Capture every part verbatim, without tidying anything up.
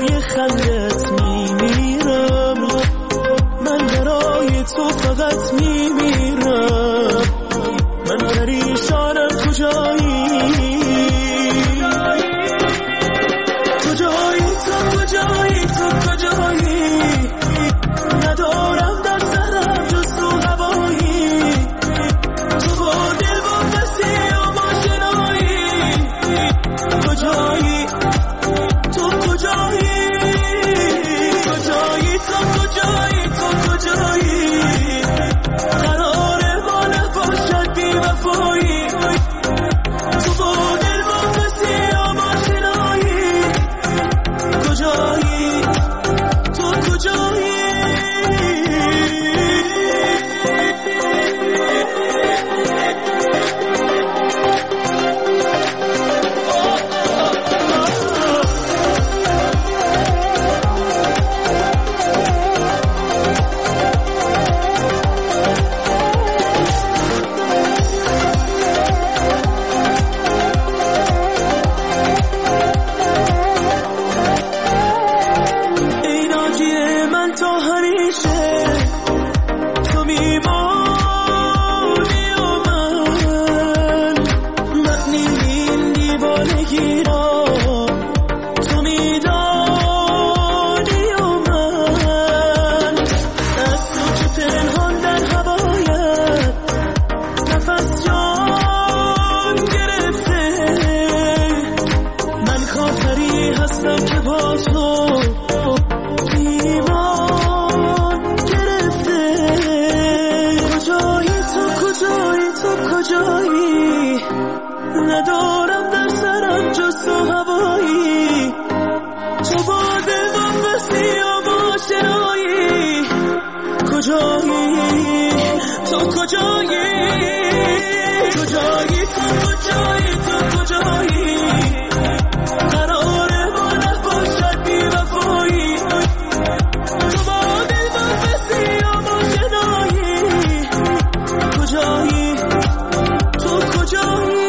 برای خندت میمیرم، من برای تو فقط میمیرم، من پریشانم کجایی کجایی تو کجایی تو کجایی ندارم در سرم جز تو هوایی تو با دل با کسی و آشنایی کجایی تو کجایی کجایی تو کجایی تو کجایی قراره ما نباشد بی وفایی تو با دل با کسی و آشنایی کجایی تو کجایی ندارم در سرم جز تو هوایی تو با دل با کسی و آشنایی کجایی تو کجایی کجایی تو کجایی تو کجایی قراره ما نباشد بی وفایی تو با دل با کسی و آشنایی کجایی تو کجایی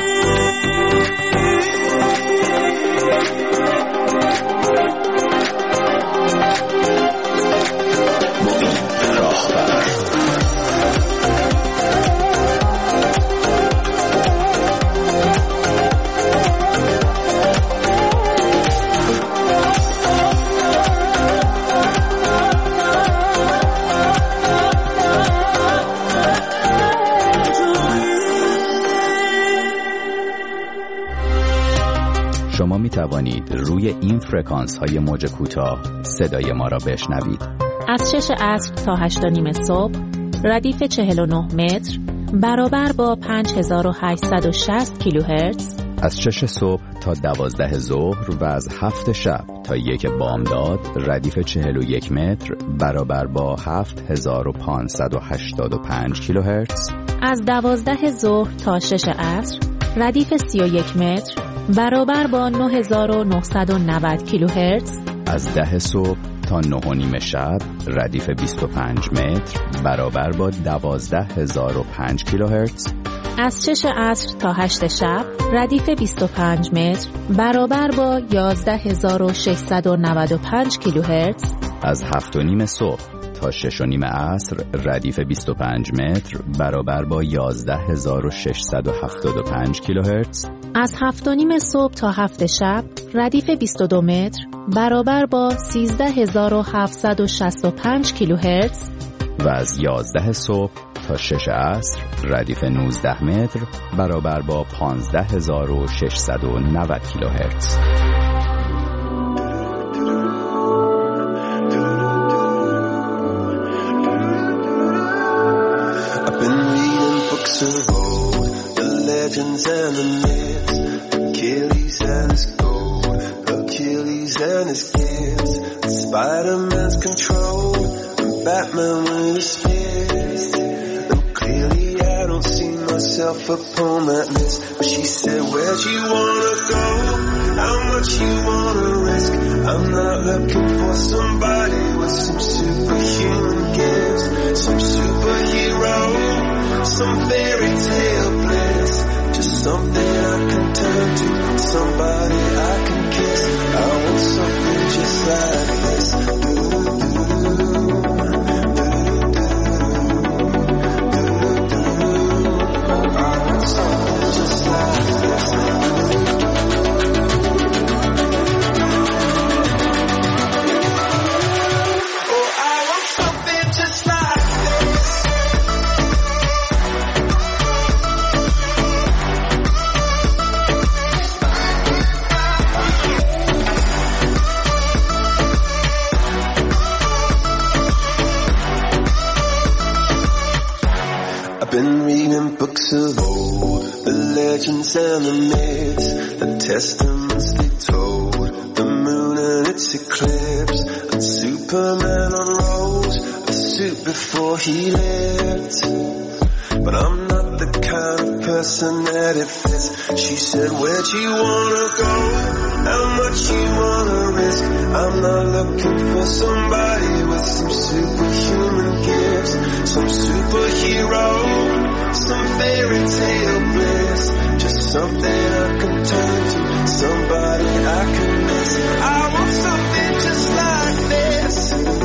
شما می توانید روی این فرکانس های موج کوتاه صدای ما را بشنوید. از شش عصر تا هشت و نیم صبح ردیف چهل و نه متر برابر با پنج هزار و هشتصد و شصت کیلوهرتز. از شش صبح تا دوازده ظهر و از هفت شب تا یک بامداد ردیف چهل و یک متر برابر با هفت هزار و پانصد و هشتاد و پنج کیلوهرتز. از دوازده ظهر تا شش عصر ردیف سی و یک متر برابر با نه هزار و نهصد و نود کیلوهرتز. از ده صبح تا نه و نیم شب ردیف بیست و پنج متر برابر با دوازده هزار و پنج کیلوهرتز. از شش عصر تا هشت شب ردیف بیست و پنج متر برابر با یازده هزار و ششصد و نود و پنج کیلوهرتز. از هفت و نیم صبح تا شش و نیم عصر ردیف بیست و پنج متر برابر با یازده هزار و ششصد و هفتاد و پنج کیلوهرتز. از هفت و نیم صبح تا هفت شب ردیف بیست و دو متر برابر با سیزده هزار و هفتصد و شصت و پنج کیلوهرتز. و از یازده صبح تا شش عصر ردیف نوزده متر برابر با پانزده هزار و ششصد و نود کیلوهرتز. Of old, the legends and the myths, Achilles and his gold, Achilles and his gifts, Spider-Man's control, and Batman with his fist. And clearly I don't see myself upon that list. But she said, where'd you wanna go? How much you wanna risk? I'm not looking for somebody with some superhuman gifts, some superhero, some fairy tale bliss, just something I can turn to, somebody I can kiss. I want something just been reading books of old, the legends and the myths, the testaments they told, the moon and its eclipse, and Superman unrolls a suit before he lived. But I'm not the kind of person that it fits. She said, where'd you wanna go? How much you wanna risk? I'm not looking for somebody with some superhuman gifts, some superhero, some fairy tale bliss, just something I can turn to, somebody I can miss. I want something just like this.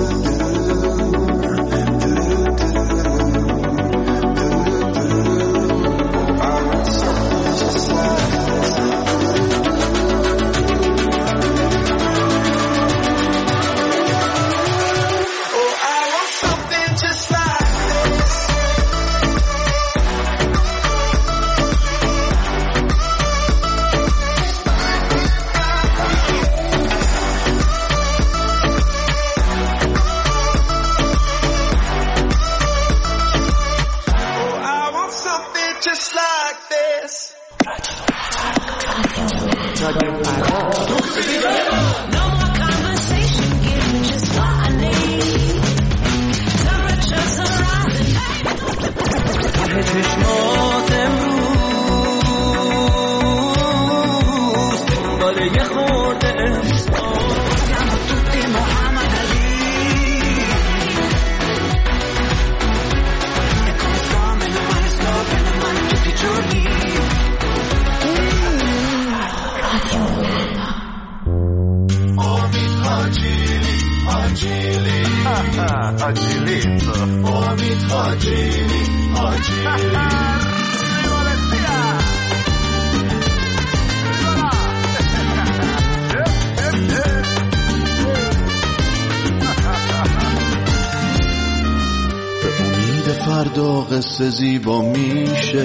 قصه زیبا میشه،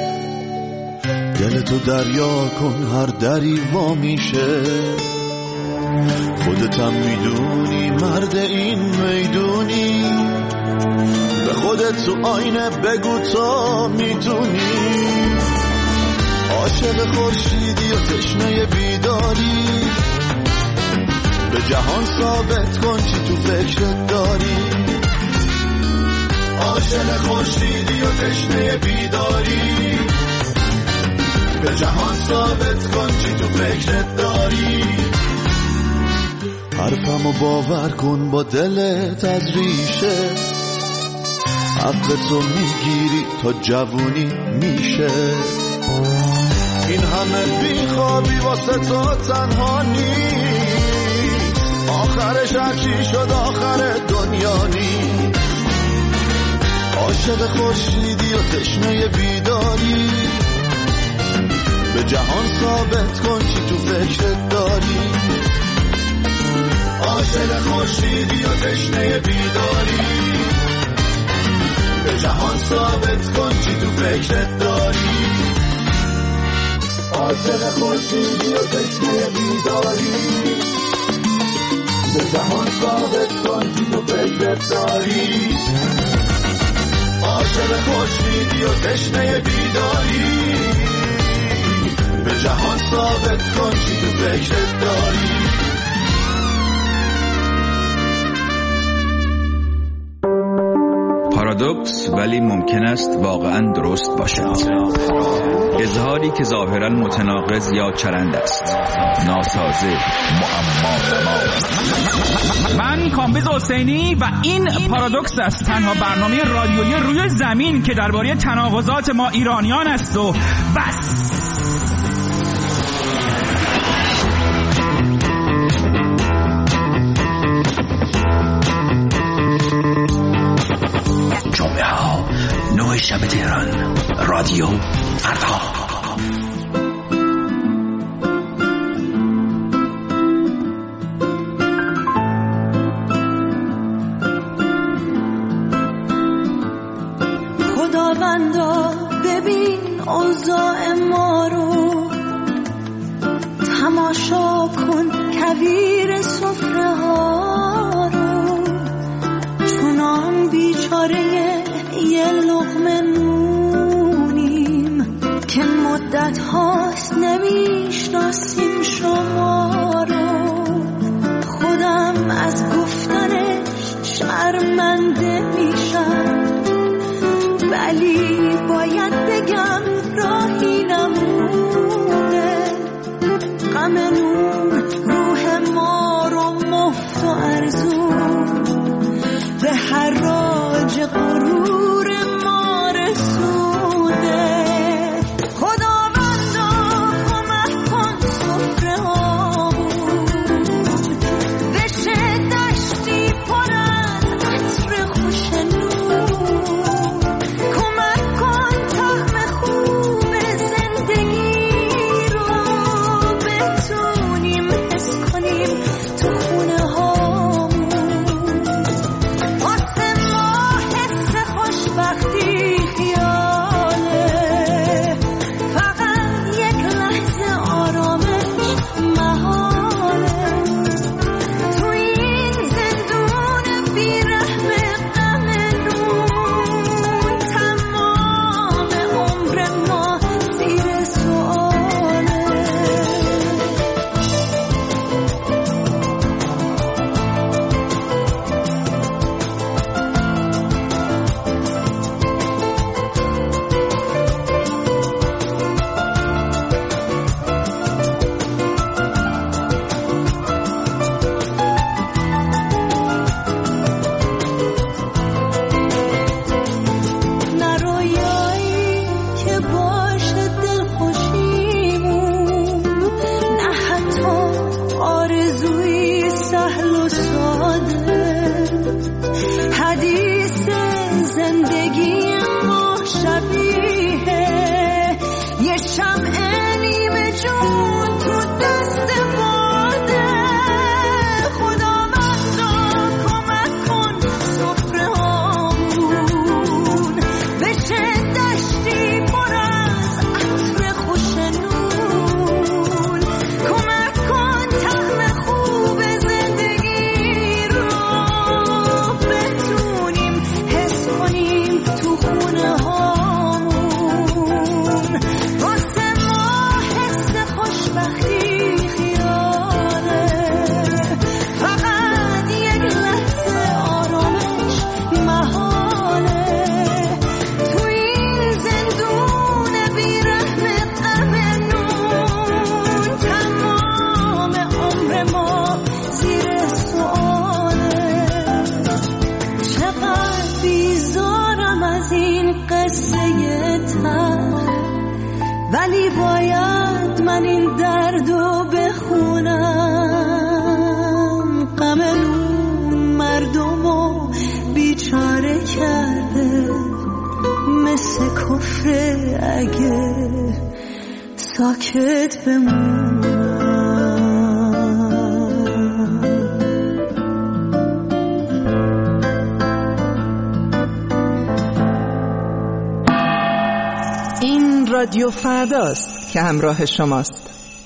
دلتو دریا کن هر دری وا میشه. خودتم میدونی مرد این میدونی، به خودت تو آینه بگو تا میتونی. عاشق خورشیدی و تشنه بیداری، به جهان ثابت کن چی تو فکرت داری. عاشق خورشیدی و تشنه بیداری، به جهان ثابت کن چی تو فکرت داری. حرفمو باور کن با دلت از ریشه، حقتو میگیری تا جوونی میشه. این همه بیخوابی واسه تو تنها نیست، آخرش هرچی شد آخر دنیا نیست. عاشق خورشیدی و تشنه بیداری، به جهان ثابت کن چی تو فکرت داری. عاشق خورشیدی و تشنه بیداری، به جهان ثابت کن چی تو فکرت داری. عاشق خورشیدی و تشنه بیداری، به جهان ثابت کن چی تو فکرت داری. عاشق خورشیدی و تشنه بیداری، به جهان ثابت کن چی تو فکرت داری. پارادوکس ولی ممکن است واقعا درست باشد. اظهاری که ظاهرا متناقض یا چرند است، ناسازه، معما نما. من کامبیز حسینی و این پارادوکس است، تنها برنامه رادیویی روی زمین که درباره تناقضات ما ایرانیان است و بس. جمعه ها نه شب تهران، رادیو فردا. خداوندا ببین اوضاع ما رو، تماشا کن کویر سفره ها رو، چونان بیچاره یه لقمه نون مدت هاست نمیشناسیم شما رو، خودم از گفتنش شرمنده میشم، ولی باید بگم راهی نمونه. غم نون روح ما رو مفت و ارزون به حراج غرور ما رسونده. خداوندا کمک کن سفره هامون بشه دشتی پر از عطر خوش نون. کمک کن طعم خوب زندگی رو بتونیم حس کنیم تو خونه هامون. واسه ما حس خوشبختی خیاله، فقط یک لحظه آرامش محاله. تو این زندون بیرحم غم نون تمام عمر ما زیر سؤاله. نه رویایی که باشه دلخوشیمون، نه حتی آرزوی سهل و ساده. حدیث زندگی ما شبیه یه شمع نیمه جون تو دست باده. خداوندا کمک کن سفره هامون بشه دشتی پر از عطر خوش نون. کمک کن طعم خوب زندگی رو بتونیم حس کنیم تو خونه هامون. واسه ما حس خوشبختی خیاله، فقط یک لحظه آرامش محاله. تو این زندون بیرحم غم نون تمام عمر ما زیر سؤاله. چقدر بیزارم از این قصه تلخ، ولی باید من این دردو بخونم. غم نون مردمو بیچاره کرده، مثل کفر اگه ساکت بمونم. این رادیو فرداست که همراه شماست.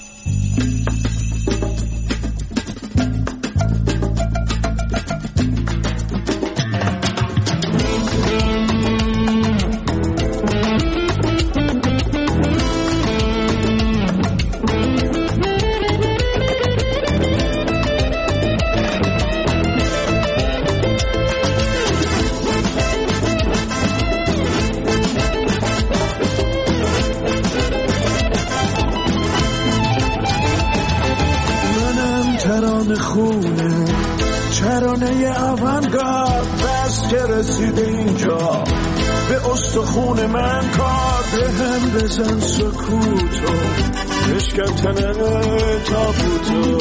ترانه خونه چرانه آونگارد بس که رسیده اینجا به استخون من کار به هم بزن سکوتو بشکن تابوتو.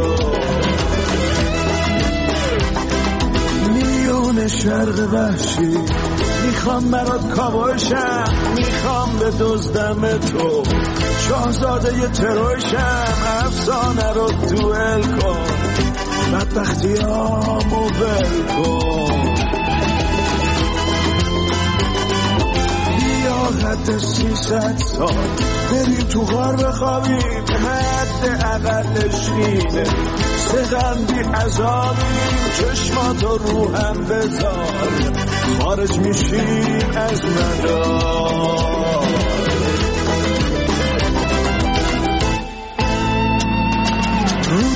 میون شرق وحشی میخوام برات کابوشم، میخوام به دزدم تو شاهزاده ی تروشم. افسانه رو دوئل کن بدبختی هامو ول کن. بیا حد سیصد سال بریم تو غار بخوابیم، حد اقلش اینه سقم بی عذابیم. چشماتو رو هم بذار خارج میشیم از مدار.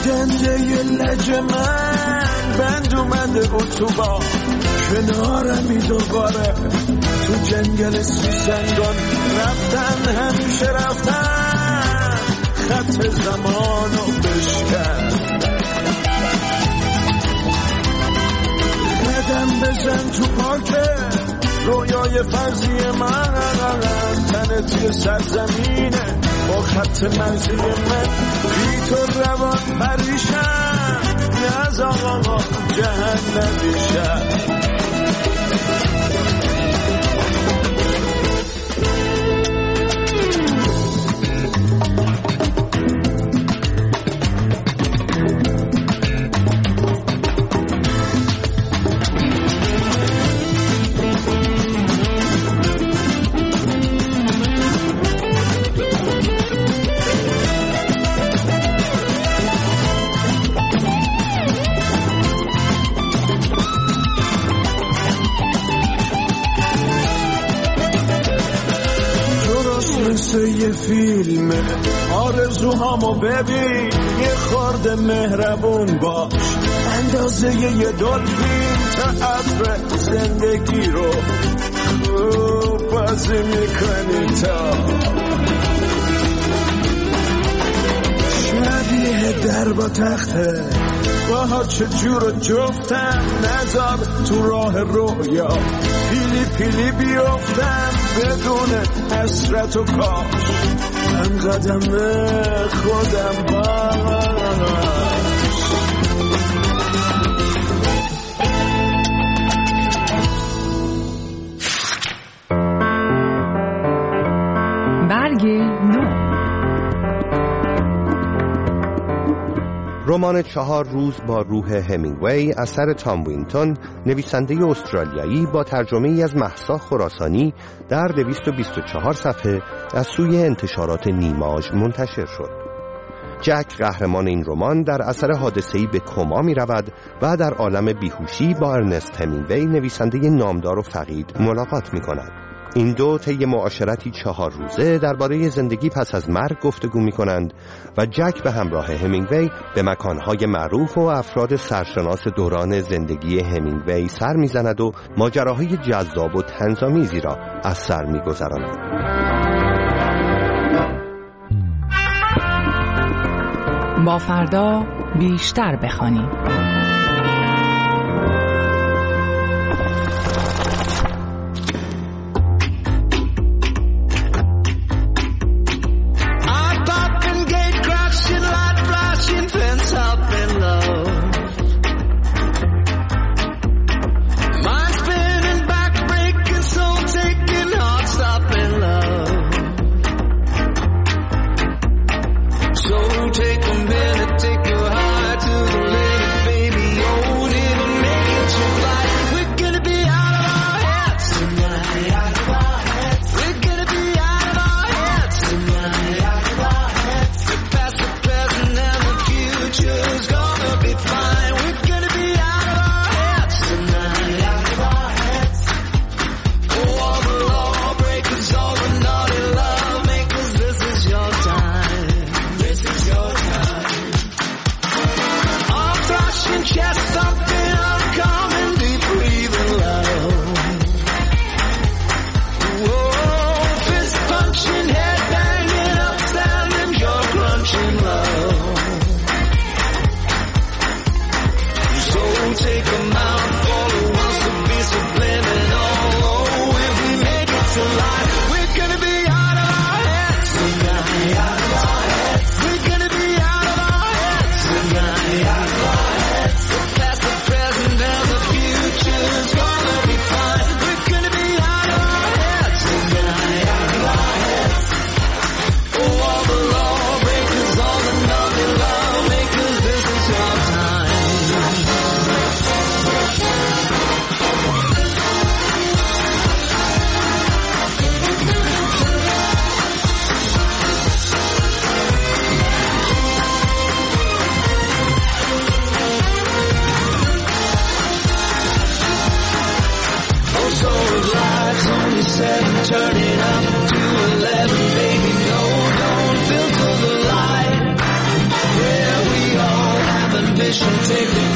زنده لج من بند اومده اتوبان کنارمی دوباره تو جنگل سیسنگان رفتن همیشه رفتن خط زمانو بشکن قدم بزن تو پارکه رویای فرضی من تنه توی سرزمینه با خط مرزی من بی تو روان پریشم یه از آقا جهنمیشم یه فیلم آرزوهامو ببین یه خورده مهربون باش اندازه یه دلفین تا عطر زندگی رو خوب بازی میکنی تا شبیه در با تخته باها چجور جفتم نذار تو راه رویا پیلی پیلی بیفتم بدون حسرت و کاش هم قدم خودم باش برگ نو رمان چهار روز با روح همینگوی اثر تام وینتون نویسنده استرالیایی با ترجمه ای از مهسا خراسانی در دویست و بیست و چهار صفحه از سوی انتشارات نیماژ منتشر شد. جک قهرمان این رمان در اثر حادثه‌ای به کما می رود و در عالم بیهوشی با ارنست همینگوی نویسنده نامدار و فقید ملاقات می کند. این دو طی معاشرتی چهار روزه درباره زندگی پس از مرگ گفتگو می‌کنند و جک به همراه همینگوی به مکان‌های معروف و افراد سرشناس دوران زندگی همینگوی سر می‌زند و ماجراهای جذاب و طنزآمیزی را از سر می‌گذراند. با فردا بیشتر بخوانیم.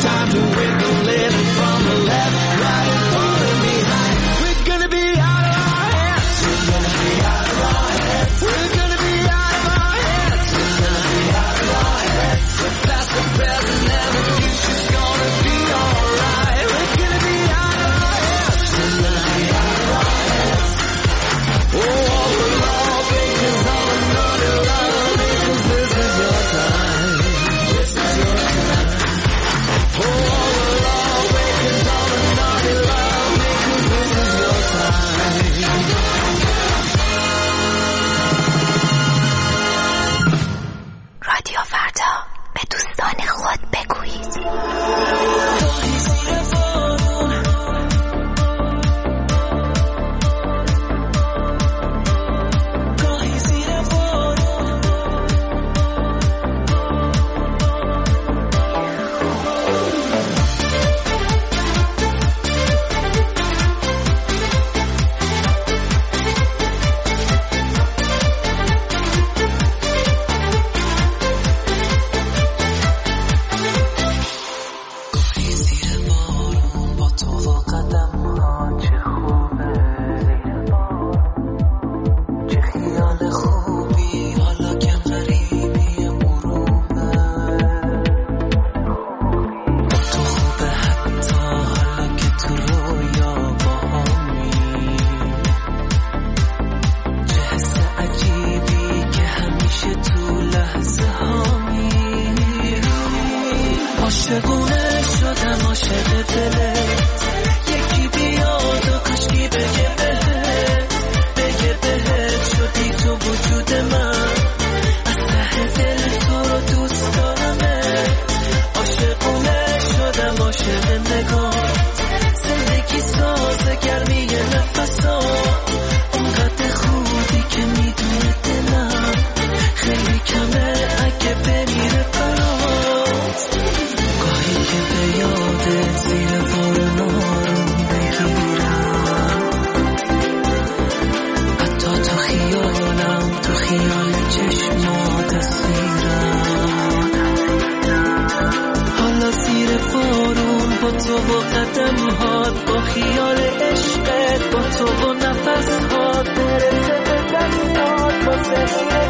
time to wiggle in from the left, right, and forward and behind. We're gonna be out of our heads. We're gonna be out of our heads. We're gonna be out of our heads. We're gonna be out of our heads. The past, the present, and the future's gonna be alright. We're gonna be out of our heads. We're gonna be out of our heads. Oh, all the lawbreakers, all the naughty lawmakers, this is your time. This is your time. Oh, all the lawbreakers, all the naughty lawmakers, this is your time. رادیو فردا، به دوستان خود بگویید.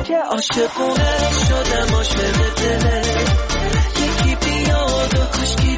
عاشقونه شدم عاشق دلت، یکی بیاد و کاشکی